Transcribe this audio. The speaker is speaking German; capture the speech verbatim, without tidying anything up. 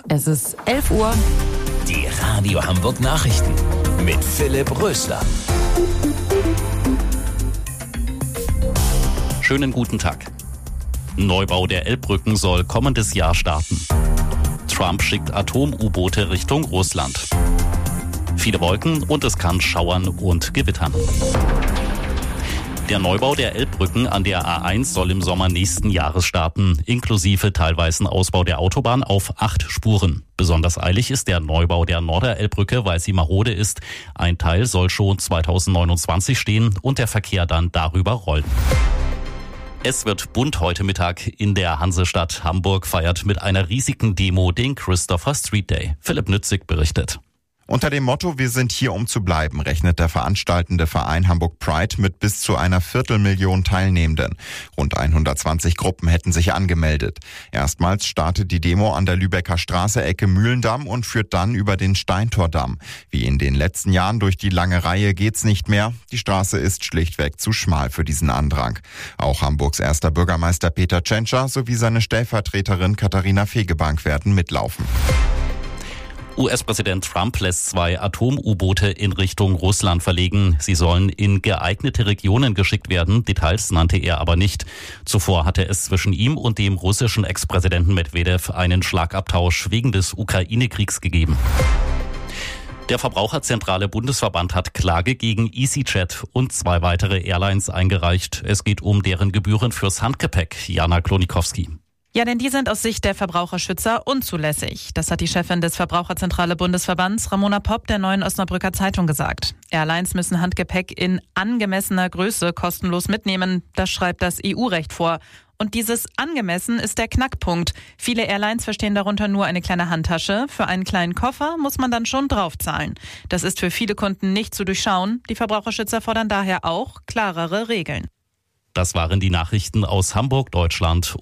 Es ist elf Uhr. Die Radio Hamburg Nachrichten mit Philipp Rösler. Schönen guten Tag. Neubau der Elbbrücken soll kommendes Jahr starten. Trump schickt Atom-U-Boote Richtung Russland. Viele Wolken und es kann schauern und gewittern. Der Neubau der Elbbrücken an der A eins soll im Sommer nächsten Jahres starten, inklusive teilweisen Ausbau der Autobahn auf acht Spuren. Besonders eilig ist der Neubau der Norderelbbrücke, weil sie marode ist. Ein Teil soll schon zweitausendneunundzwanzig stehen und der Verkehr dann darüber rollen. Es wird bunt heute Mittag in der Hansestadt. Hamburg feiert mit einer riesigen Demo den Christopher Street Day. Philipp Nützig berichtet. Unter dem Motto "Wir sind hier, um zu bleiben" rechnet der veranstaltende Verein Hamburg Pride mit bis zu einer Viertelmillion Teilnehmenden. Rund hundertzwanzig Gruppen hätten sich angemeldet. Erstmals startet die Demo an der Lübecker Straße Ecke Mühlendamm und führt dann über den Steintordamm. Wie in den letzten Jahren durch die lange Reihe geht's nicht mehr. Die Straße ist schlichtweg zu schmal für diesen Andrang. Auch Hamburgs erster Bürgermeister Peter Tschentscher sowie seine Stellvertreterin Katharina Fegebank werden mitlaufen. U S-Präsident Trump lässt zwei Atom-U-Boote in Richtung Russland verlegen. Sie sollen in geeignete Regionen geschickt werden. Details nannte er aber nicht. Zuvor hatte es zwischen ihm und dem russischen Ex-Präsidenten Medwedew einen Schlagabtausch wegen des Ukraine-Kriegs gegeben. Der Verbraucherzentrale Bundesverband hat Klage gegen EasyJet und zwei weitere Airlines eingereicht. Es geht um deren Gebühren fürs Handgepäck. Jana Klonikowski. Ja, denn die sind aus Sicht der Verbraucherschützer unzulässig. Das hat die Chefin des Verbraucherzentrale Bundesverbands, Ramona Popp, der Neuen Osnabrücker Zeitung gesagt. Airlines müssen Handgepäck in angemessener Größe kostenlos mitnehmen. Das schreibt das E U-Recht vor. Und dieses angemessen ist der Knackpunkt. Viele Airlines verstehen darunter nur eine kleine Handtasche. Für einen kleinen Koffer muss man dann schon draufzahlen. Das ist für viele Kunden nicht zu durchschauen. Die Verbraucherschützer fordern daher auch klarere Regeln. Das waren die Nachrichten aus Hamburg, Deutschland